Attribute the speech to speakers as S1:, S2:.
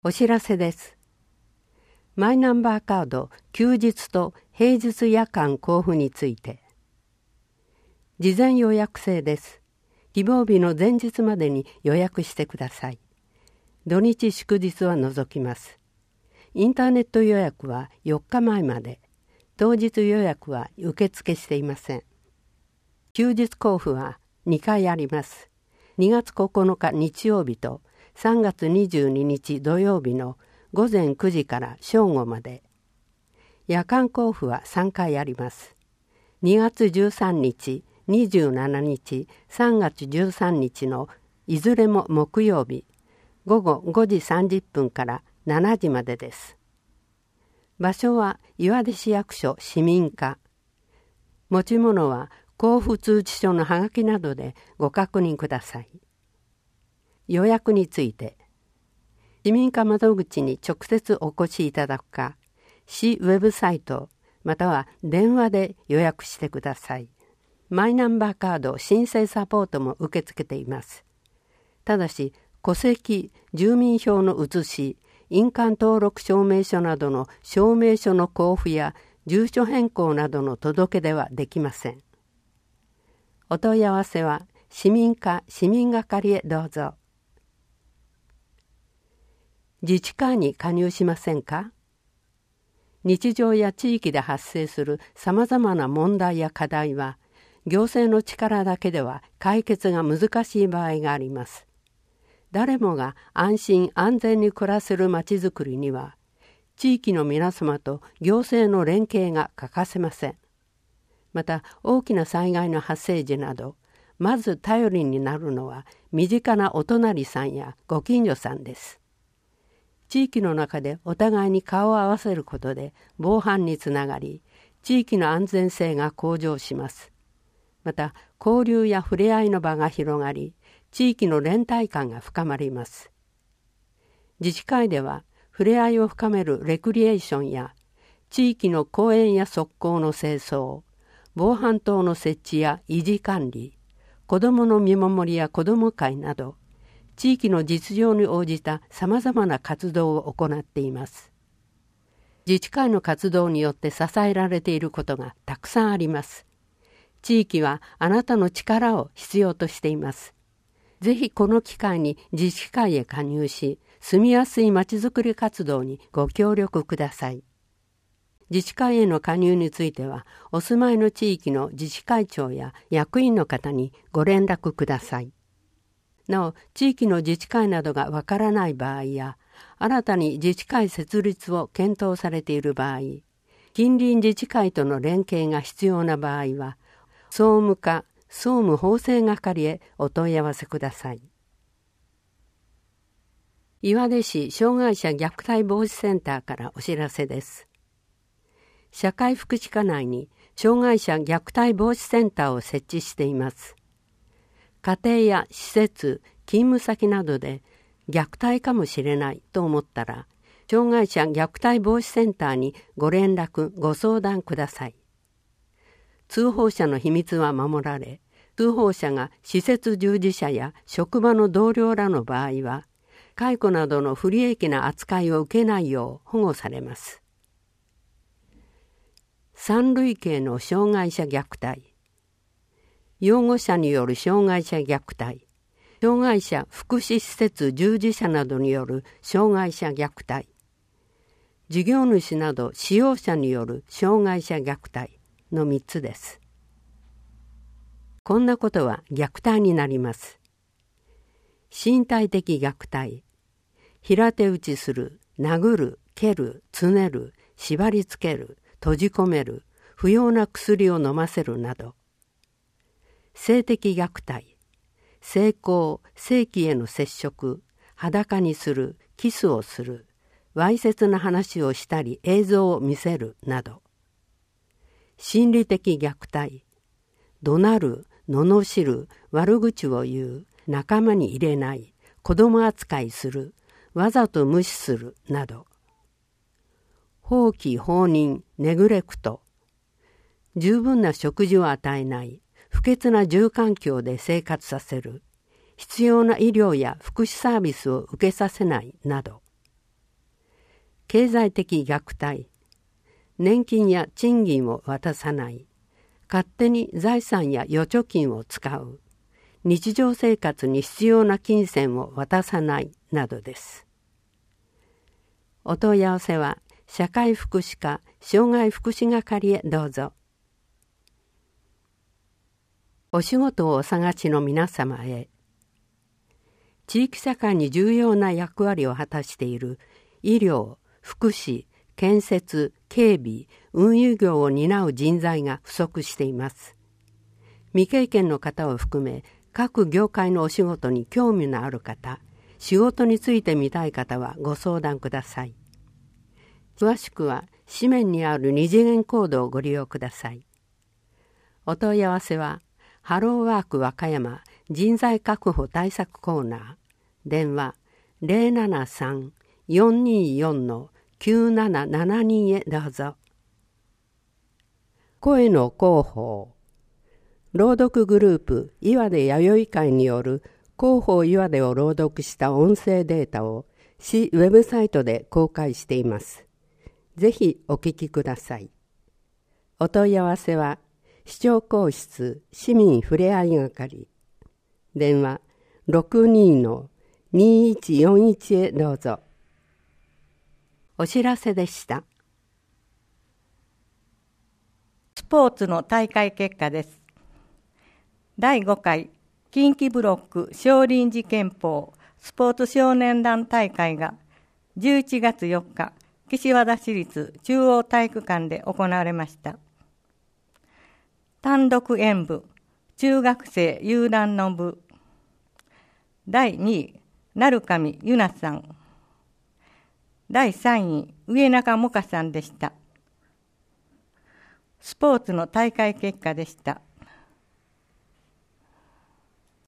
S1: お知らせです。マイナンバーカード休日と平日夜間交付について。事前予約制です。希望日の前日までに予約してください。土日祝日は除きます。インターネット予約は4日前まで。当日予約は受付していません。休日交付は2回あります。2月9日日曜日と3月22日土曜日の午前9時から正午まで。夜間交付は3回あります。2月13日、27日、3月13日のいずれも木曜日、午後5時30分から7時までです。場所は岩出市役所市民課。持ち物は交付通知書のはがきなどでご確認ください。予約について、市民課窓口に直接お越しいただくか、市ウェブサイトまたは電話で予約してください。マイナンバーカード申請サポートも受け付けています。ただし、戸籍、住民票の写し、印鑑登録証明書などの証明書の交付や住所変更などの届け出はできません。お問い合わせは市民課市民係へどうぞ。自治会に加入しませんか？日常や地域で発生するさまざまな問題や課題は、行政の力だけでは解決が難しい場合があります。誰もが安心安全に暮らせるまちづくりには、地域の皆様と行政の連携が欠かせません。また、大きな災害の発生時など、まず頼りになるのは身近なお隣さんやご近所さんです。地域の中でお互いに顔を合わせることで防犯につながり、地域の安全性が向上します。また、交流や触れ合いの場が広がり、地域の連帯感が深まります。自治会では、触れ合いを深めるレクリエーションや、地域の公園や側溝の清掃、防犯灯の設置や維持管理、子どもの見守りや子ども会など、地域の実情に応じたさまざまな活動を行っています。自治会の活動によって支えられていることがたくさんあります。地域はあなたの力を必要としています。ぜひこの機会に自治会へ加入し、住みやすいまちづくり活動にご協力ください。自治会への加入については、お住まいの地域の自治会長や役員の方にご連絡ください。なお、地域の自治会などがわからない場合や、新たに自治会設立を検討されている場合、近隣自治会との連携が必要な場合は、総務課総務法制係へお問い合わせください。岩出市障害者虐待防止センターからお知らせです。社会福祉課内に障害者虐待防止センターを設置しています。家庭や施設、勤務先などで虐待かもしれないと思ったら、障害者虐待防止センターにご連絡、ご相談ください。通報者の秘密は守られ、通報者が施設従事者や職場の同僚らの場合は、解雇などの不利益な扱いを受けないよう保護されます。3類型の障害者虐待、養護者による障害者虐待、障害者福祉施設従事者などによる障害者虐待、事業主など使用者による障害者虐待の3つです。こんなことは虐待になります。身体的虐待、平手打ちする、殴る、蹴る、つねる、縛りつける、閉じ込める、不要な薬を飲ませるなど。性的虐待、性交、性器への接触、裸にする、キスをする、わいせつな話をしたり映像を見せるなど。心理的虐待、怒鳴る、罵る、悪口を言う、仲間に入れない、子供扱いする、わざと無視するなど。放棄放任、ネグレクト、十分な食事を与えない、不潔な住環境で生活させる、必要な医療や福祉サービスを受けさせないなど。 経済的虐待、年金や賃金を渡さない、勝手に財産や預貯金を使う、日常生活に必要な金銭を渡さないなどです。お問い合わせは社会福祉課障害福祉係へどうぞ。お仕事をお探しの皆様へ、地域社会に重要な役割を果たしている医療、福祉、建設、警備、運輸業を担う人材が不足しています。未経験の方を含め、各業界のお仕事に興味のある方、仕事についてみたい方はご相談ください。詳しくは紙面にある二次元コードをご利用ください。お問い合わせは、ハローワーク和歌山人材確保対策コーナー、電話 073-424-9772 へどうぞ。声の広報、朗読グループ岩出弥生会による広報岩出を朗読した音声データを市ウェブサイトで公開しています。ぜひお聞きください。お問い合わせは市長公室市民ふれあい係、電話 62-2141 へどうぞ。お知らせでした。
S2: スポーツの大会結果です。第5回近畿ブロック少林寺拳法スポーツ少年団大会が11月4日、岸和田市立中央体育館で行われました。単独演舞、中学生有段の部、第2位、鳴上ゆなさん、第3位、上中もかさんでした。スポーツの大会結果でした。